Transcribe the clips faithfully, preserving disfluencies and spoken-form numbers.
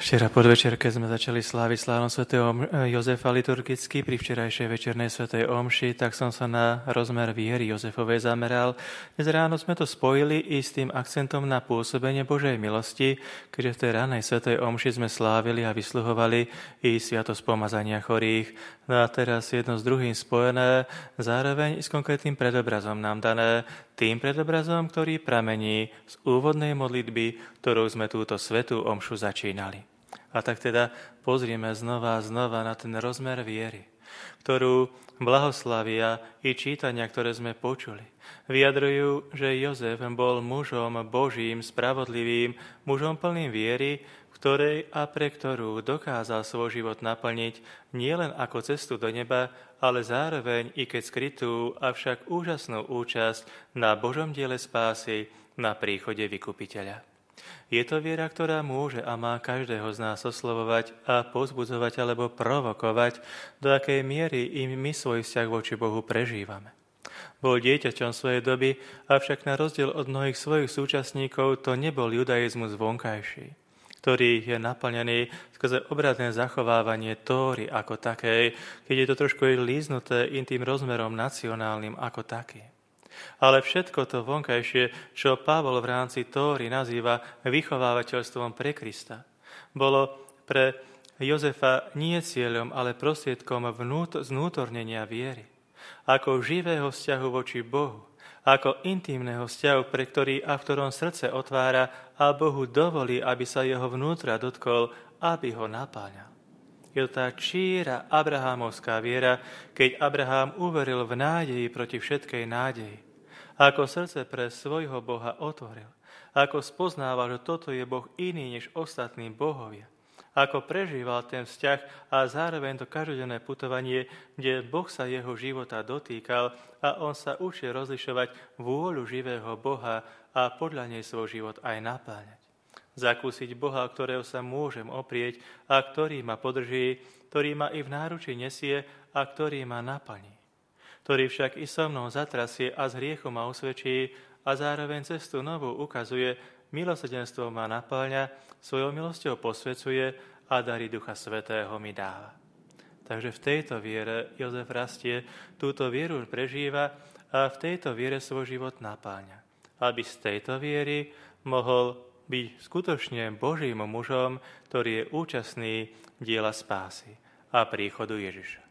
Včera podvečer, keď sme začali sláviť slávnosť svätého Jozefa liturgicky pri včerajšej večernej svätej omši, tak som sa na rozmer viery Jozefovej zameral. Dnes ráno sme to spojili i s tým akcentom na pôsobenie Božej milosti, keďže v tej ranej svätej omši sme slávili a vysluhovali i sviatosť pomazania chorých. No a teraz jedno s druhým spojené, zároveň i s konkrétnym predobrazom nám dané, tým predobrazom, ktorý pramení z úvodnej modlitby, ktorou sme túto svätú omšu začínali. A tak teda pozrieme znova a znova na ten rozmer viery, ktorú blahoslavia i čítania, ktoré sme počuli. Vyjadrujú, že Jozef bol mužom Božím, spravodlivým, mužom plným viery, v ktorej a pre ktorú dokázal svoj život naplniť nielen ako cestu do neba, ale zároveň i keď skrytú, avšak úžasnú účasť na Božom diele spásy, na príchode vykupiteľa. Je to viera, ktorá môže a má každého z nás oslovovať a povzbudzovať alebo provokovať, do akej miery im my svoj vzťah voči Bohu prežívame. Bol dieťaťom svojej doby, avšak na rozdiel od mnohých svojich súčasníkov to nebol judaizmus vonkajší, ktorý je naplnený skrze obradné zachovávanie Tóry ako takej, keď je to trošku líznuté in tým rozmerom nacionálnym ako taký. Ale všetko to vonkajšie, čo Pavol v rámci Tóry nazýva vychovávateľstvom pre Krista, bolo pre Jozefa nie cieľom, ale prostriedkom vnút- znútornenia viery, ako živého vzťahu voči Bohu, ako intimného vzťahu, pre ktorý a v ktorom srdce otvára a Bohu dovolí, aby sa jeho vnútra dotkol, aby ho napáľal. Je to tá číra abrahámovská viera, keď Abrahám uveril v nádeji proti všetkej nádeji. Ako srdce pre svojho Boha otvoril. Ako spoznával, že toto je Boh iný než ostatní bohovia. Ako prežíval ten vzťah a zároveň to každodenné putovanie, kde Boh sa jeho života dotýkal a on sa učil rozlišovať vôľu živého Boha a podľa nej svoj život aj napáľať. Zakúsiť Boha, ktorého sa môžem oprieť a ktorý ma podrží, ktorý ma i v náručí nesie a ktorý ma naplní. Ktorý však i so mnou zatrasie a z hriechu ma usvedčí a zároveň cestu novú ukazuje, milosrdenstvo ma napáľa, svojou milosťou posvecuje a dary Ducha Svätého mi dáva. Takže v tejto viere Jozef rastie, túto vieru prežíva a v tejto viere svoj život napáľa. Aby z tejto viery mohol byť skutočne Božím mužom, ktorý je účastný diela spásy a príchodu Ježiša.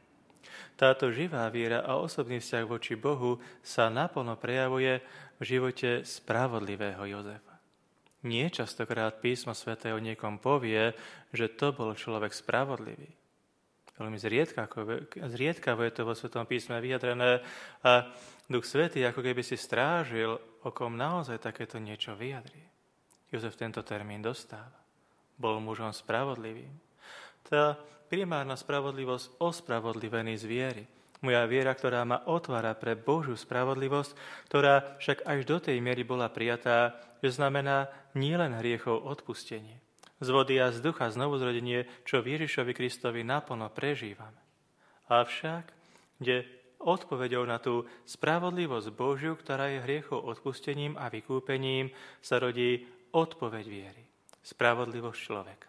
Táto živá viera a osobný vzťah voči Bohu sa naplno prejavuje v živote spravodlivého Jozefa. Nie častokrát písmo sväté o niekom povie, že to bol človek spravodlivý. Veľmi zriedkavo je to vo Svätom písme vyjadrené a Duch Svätý ako keby si strážil, o kom naozaj takéto niečo vyjadrí. Jozef tento termín dostáva. Bol mužom spravodlivým. Tá primárna spravodlivosť ospravodlivený z viery. Moja viera, ktorá ma otvára pre Božiu spravodlivosť, ktorá však až do tej miery bola prijatá, že znamená nielen hriechov odpustenie. Z vody a z ducha znovuzrodenie, čo v Ježišovi Kristovi naplno prežívame. Avšak, kde odpoveďou na tú spravodlivosť Božiu, ktorá je hriechov odpustením a vykúpením, sa rodí odpoveď viery, spravodlivosť človeka.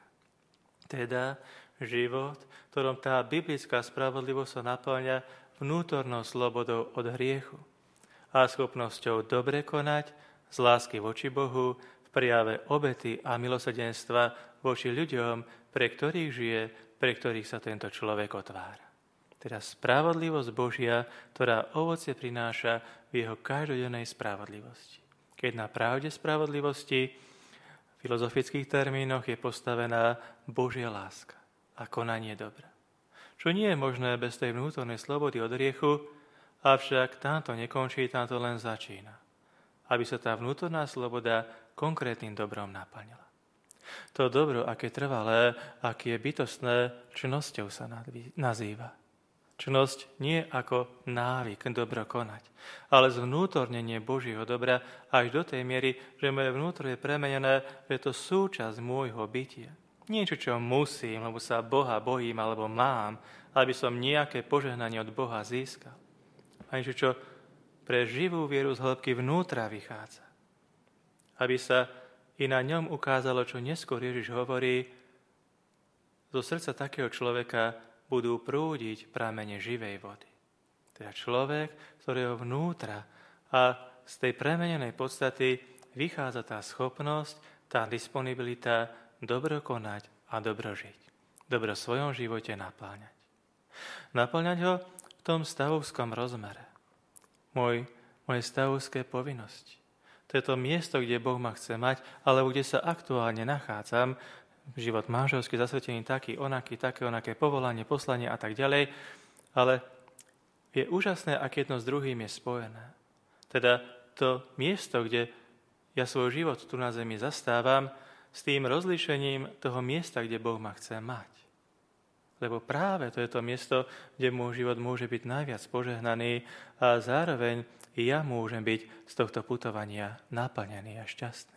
Teda život, v ktorom tá biblická spravodlivosť sa naplňa vnútornou slobodou od hriechu a schopnosťou dobre konať z lásky voči Bohu v prejave obety a milosrdenstva voči ľuďom, pre ktorých žije, pre ktorých sa tento človek otvára. Teda spravodlivosť Božia, ktorá ovocie prináša v jeho každodennej spravodlivosti. Keď na pravde spravodlivosti v filozofických termínoch je postavená Božia láska a konanie dobra. Čo nie je možné bez tej vnútornej slobody od hriechu, avšak táto nekončí, táto len začína. Aby sa tá vnútorná sloboda konkrétnym dobrom naplnila. To dobro, aké trvalé, aké je bytostné, čnosťou sa nazýva. Čnosť nie ako návyk dobro konať, ale zvnútornenie Božieho dobra až do tej miery, že moje vnútro je premenené, že je to súčasť môjho bytia. Niečo, čo musím, lebo sa Boha bojím alebo mám, aby som nejaké požehnanie od Boha získal. A niečo, čo pre živú vieru z hĺbky vnútra vychádza. Aby sa i na ňom ukázalo, čo neskôr Ježiš hovorí, zo srdca takého človeka budú prúdiť pramene živej vody. Teda človek, z ktorého vnútra a z tej premenenej podstaty vychádza tá schopnosť, tá disponibilita dobro konať a dobro žiť. Dobro v svojom živote napĺňať. Napĺňať ho v tom stavovskom rozmere. Môj, moje stavovské povinnosti. To je to miesto, kde Boh ma chce mať, alebo kde sa aktuálne nachádzam, život manželský, zasvetený taký, onaký, také, onaké povolanie, poslanie a tak ďalej, ale je úžasné, ak jedno s druhým je spojené. Teda to miesto, kde ja svoj život tu na zemi zastávam, s tým rozlíšením toho miesta, kde Boh ma chce mať. Lebo práve to je to miesto, kde môj život môže byť najviac požehnaný a zároveň i ja môžem byť z tohto putovania naplnený a šťastný.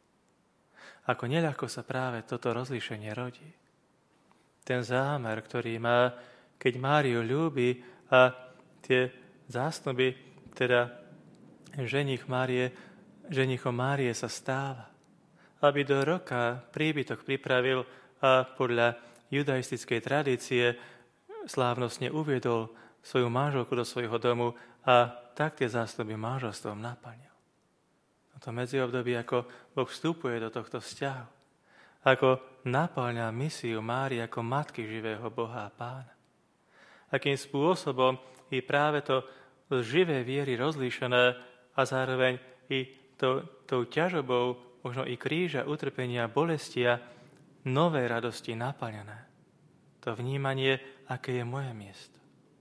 Ako neľahko sa práve toto rozlíšenie rodí. Ten zámer, ktorý má, keď Máriu ľúbi a tie zásnuby, teda ženich Márie, ženichom Márie sa stáva. Aby do roka príbytok pripravil a podľa judaistickej tradície slávnostne uviedol svoju manželku do svojho domu a tak tie zásnuby manželstvom naplnil. A to medziobdobie, ako Boh vstupuje do tohto vzťahu, ako naplňa misiu Márie ako matky živého Boha a Pána. Akým spôsobom i práve to z živej viery rozlíšené a zároveň i to, tou ťažobou, možno i kríža, utrpenia, bolestia, novej radosti naplnené. To vnímanie, aké je moje miesto.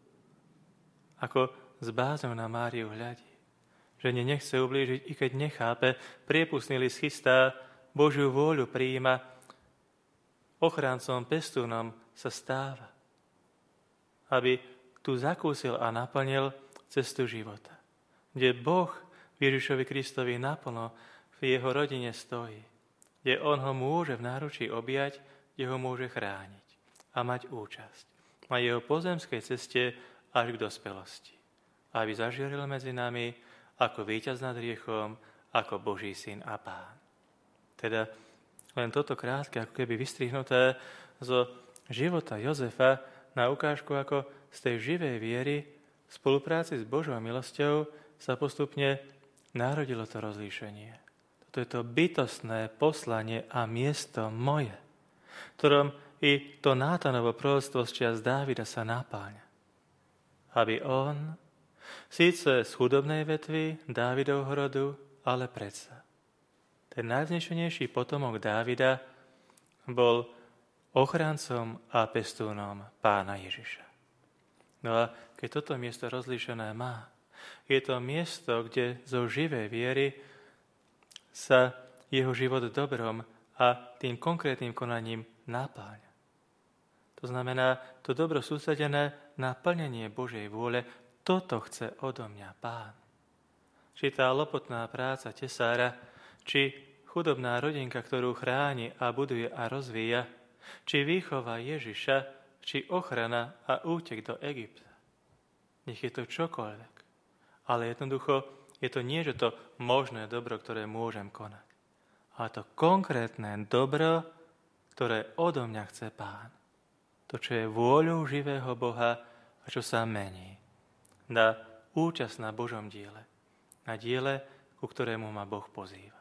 Ako s bázňou na Máriu hľadí. Že ne nechce ublížiť, i keď nechápe, priepustný list chystá, Božiu vôľu prijíma, ochrancom, pestúnom sa stáva. Aby tu zakúsil a naplnil cestu života. Kde Boh Ježišovi Kristovi naplno v jeho rodine stojí. Kde on ho môže v náručí objať, kde ho môže chrániť a mať účasť na jeho pozemskej ceste až k dospelosti. Aby zažiaril medzi nami ako víťaz nad hriechom, ako Boží syn a Pán. Teda len toto krátke, ako keby vystrihnuté zo života Jozefa na ukážku, ako z tej živej viery v spolupráci s Božou milosťou sa postupne narodilo to rozlíšenie. Toto je to bytostné poslanie a miesto moje, v ktorom i to Nátanovo proroctvo z čias Dávida sa napáľa. Aby on, síce z chudobnej vetvy Dávidovho rodu, ale predsa ten najvznešenejší potomok Dávida bol ochrancom a pestúnom Pána Ježiša. No a keď toto miesto rozlíšené má, je to miesto, kde zo živej viery sa jeho život dobrom a tým konkrétnym konaním napáľa. To znamená, to dobro sústredené na plnenie Božej vôle, toto chce odo mňa Pán. Či tá lopotná práca tesára, či chudobná rodinka, ktorú chráni a buduje a rozvíja, či výchova Ježiša, či ochrana a útek do Egypta. Nech je to čokoľvek. Ale jednoducho je to nie, že to možné dobro, ktoré môžem konať. Ale to konkrétne dobro, ktoré odo mňa chce Pán. To, čo je vôľou živého Boha a čo sa mení. Na účasť na Božom diele. Na diele, ku ktorému ma Boh pozýva.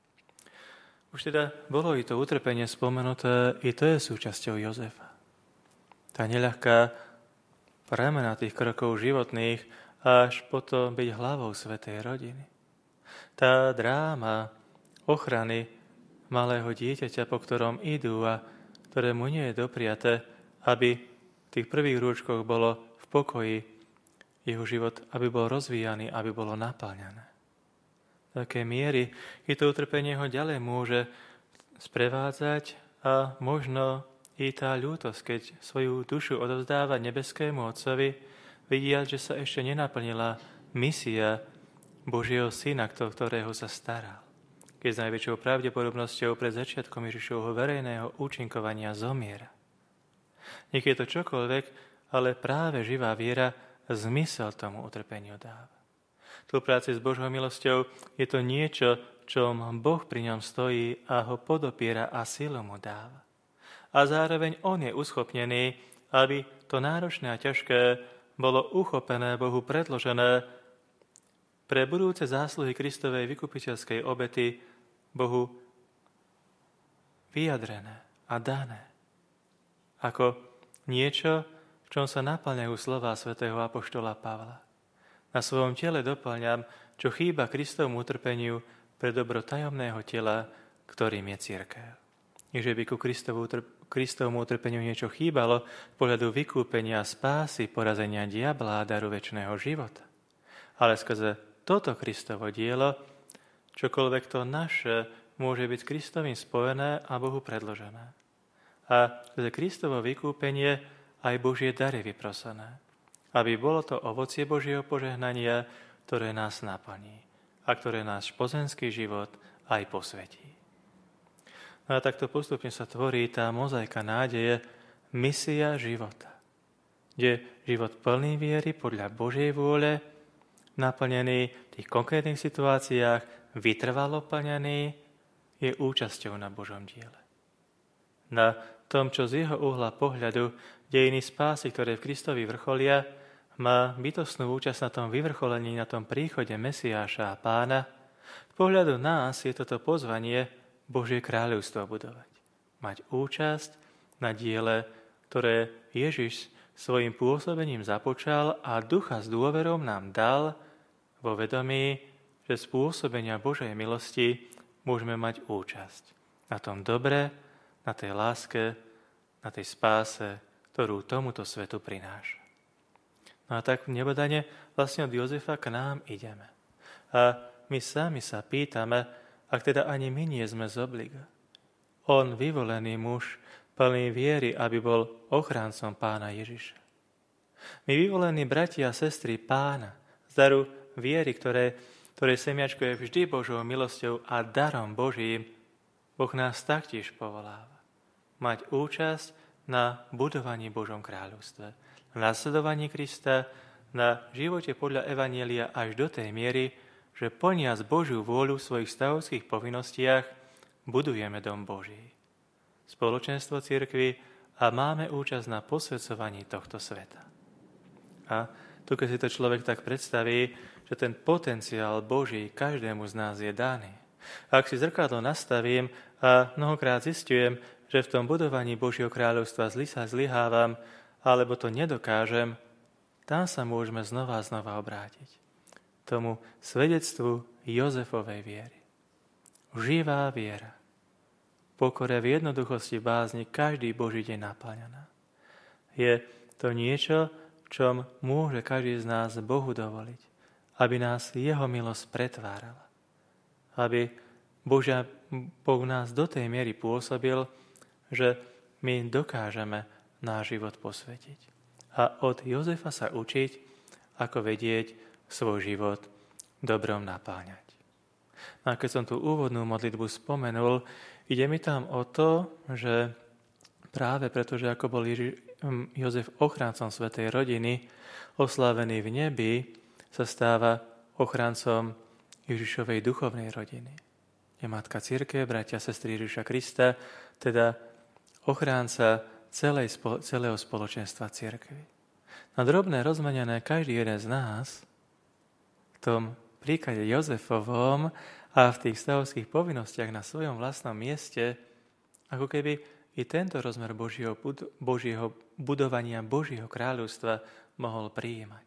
Už teda bolo i to utrpenie spomenuté, i to je súčasťou Jozefa. Tá neľahká premena tých krokov životných, až potom byť hlavou svätej rodiny. Tá dráma ochrany malého dieťaťa, po ktorom idú a ktorému nie je dopriaté, aby v tých prvých rúčkoch bolo v pokoji jeho život, aby bol rozvíjaný, aby bolo napáľané. V takej miery i to utrpenie ho ďalej môže sprevádzať a možno i tá ľútosť, keď svoju dušu odovzdáva nebeskému Otcovi, vidia, že sa ešte nenaplnila misia Božieho Syna, ktorého sa staral. Keď s najväčšou pravdepodobnosťou pred začiatkom Ježišovho verejného účinkovania zomiera. Nech je to čokoľvek, ale práve živá viera zmysel tomu utrpeniu dáva. V práci s Božou milosťou je to niečo, čom Boh pri ňom stojí a ho podopiera a silu mu dáva. a zároveň on je uschopnený, aby to náročné a ťažké bolo uchopené, Bohu predložené pre budúce zásluhy Kristovej vykupiteľskej obety, Bohu vyjadrené a dané. Ako niečo, v čom sa naplňajú slová svätého apoštola Pavla. Na svojom tele doplňam, čo chýba Kristovmu utrpeniu pre dobro tajomného tela, ktorým je cirkev. Nie, že by ku Kristovmu utrpeniu niečo chýbalo z pohľadu vykúpenia, spásy, porazenia diabla a daru večného života. Ale skrze toto Kristovo dielo, čokoľvek to naše, môže byť s Kristovým spojené a Bohu predložené. A skrze Kristovo vykúpenie aj Božie dary vyprosené, aby bolo to ovocie Božieho požehnania, ktoré nás naplní a ktoré náš pozemský život aj posvetí. No a takto postupne sa tvorí tá mozaika nádeje, misia života, kde život plný viery podľa Božej vôle, naplnený v tých konkrétnych situáciách, vytrvalo plnený, je účasťou na Božom diele. Na tom, čo z jeho uhla pohľadu dejiny spásy, ktoré v Kristovi vrcholia, má bytostnú účasť na tom vyvrcholení, na tom príchode Mesiáša a Pána. Z pohľadu nás je toto pozvanie Božie kráľovstvo budovať. Mať účasť na diele, ktoré Ježiš svojim pôsobením započal a ducha s dôverou nám dal vo vedomí, že z pôsobenia Božej milosti môžeme mať účasť na tom dobre, na tej láske, na tej spáse, ktorú tomuto svetu prináša. No a tak nebodane vlastne od Jozefa k nám ideme. A my sami sa pýtame, ak teda ani my nie sme z obliga. On, vyvolený muž, plný viery, aby bol ochráncom Pána Ježiša. My, vyvolení bratia a sestry Pána, z daru viery, ktoré, ktoré semiačko je vždy Božou milosťou a darom Božím, Boh nás taktiež povoláva. Mať účasť na budovaní Božom kráľovstve, na nasledovaní Krista, na živote podľa Evanjelia až do tej miery, že plniac Božiu vôľu v svojich stavovských povinnostiach budujeme dom Boží, spoločenstvo cirkvi a máme účasť na posvedzovaní tohto sveta. A tu, keď si to človek tak predstaví, že ten potenciál Boží každému z nás je daný. A ak si zrkadlo nastavím a mnohokrát zistujem, že v tom budovaní Božieho kráľovstva zly sa zlyhávam, alebo to nedokážem, tam sa môžeme znova a znova obrátiť tomu svedectvu Jozefovej viery. Živá viera. Pokore v jednoduchosti bázni každý Boží deň naplňaná. Je to niečo, v čom môže každý z nás Bohu dovoliť, aby nás jeho milosť pretvárala. Aby Božia, Boh nás do tej miery pôsobil, že my dokážeme náš život posvetiť. A od Jozefa sa učiť, ako vedieť svoj život dobrom napáňať. No a keď som tú úvodnú modlitbu spomenul, ide mi tam o to, že práve preto, že ako bol Ježi- Jozef ochráncom svätej rodiny, oslávený v nebi, sa stáva ochráncom Ježišovej duchovnej rodiny. Je matka cirkev, bratia a sestry Ježiša Krista, teda ochránca celej, celého spoločenstva cirkvi. Na drobné rozmenené každý jeden z nás v tom príklade Jozefovom a v tých stavovských povinnostiach na svojom vlastnom mieste, ako keby i tento rozmer Božieho, Božieho budovania Božieho kráľovstva mohol prijímať.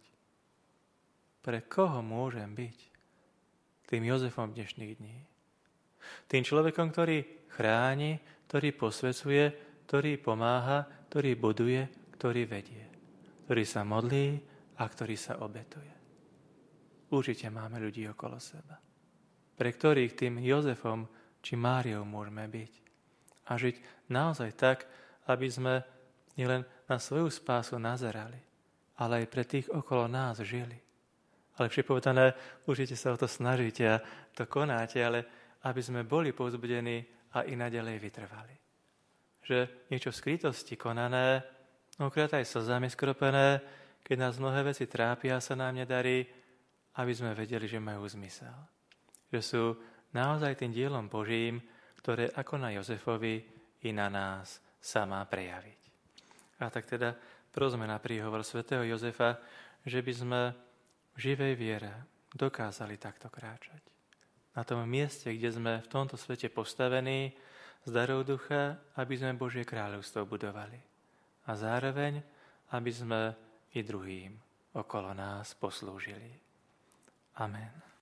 Pre koho môžem byť tým Jozefom dnešných dní? Tým človekom, ktorý chráni, ktorý posvecuje, ktorý pomáha, ktorý buduje, ktorý vedie, ktorý sa modlí a ktorý sa obetuje. Určite máme ľudí okolo seba, pre ktorých tým Jozefom či Máriou môžeme byť. A žiť naozaj tak, aby sme nielen na svoju spásu nazerali, ale aj pre tých okolo nás žili. Ale povedané, určite sa o to snažíte a to konáte, ale aby sme boli povzbudení a i naďalej vytrvali. Že niečo v skrytosti konané, mnohokrát aj slzami skropené, keď nás mnohé veci trápia a sa nám nedarí, aby sme vedeli, že majú zmysel. Že sú naozaj tým dielom Božím, ktoré ako na Jozefovi i na nás sa má prejaviť. A tak teda prosme na príhovor svätého Jozefa, že by sme v živej viere dokázali takto kráčať. Na tom mieste, kde sme v tomto svete postavení, z darov ducha, aby sme Božie kráľovstvo budovali. A zároveň, aby sme i druhým okolo nás poslúžili. Amen.